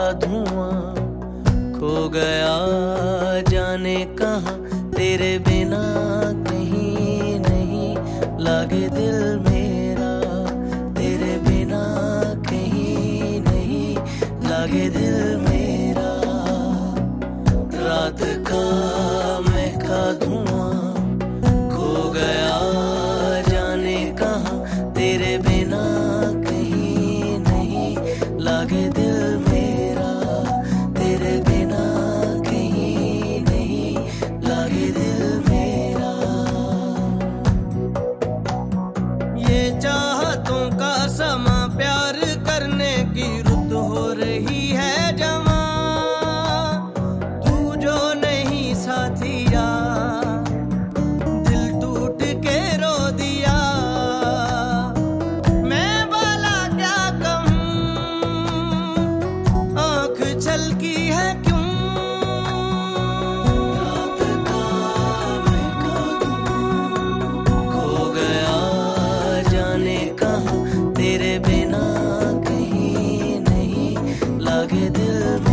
धुआं, खो गया जाने कहाँ तेरे बिना कहीं नहीं लागे दिल मेरा, तेरे बिना कहीं नहीं लागे दिल मेरा। रात का महका धुआं, खो गया जाने कहाँ तेरे बिना कहीं नहीं लागे दिल मेरा, तेरे बिना कहीं नहीं लागे दिल मेरा। ये चाहतों का समा, प्यार करने की रुत हो रही है जमा, तू जो नहीं साथिया दिल टूट के रो दिया। मैं बाला क्या कहूँ, आँख छलकी है क्यों। रात का महका धुआं, खो गया जाने कहाँ तेरे बिना कहीं नहीं लागे दिल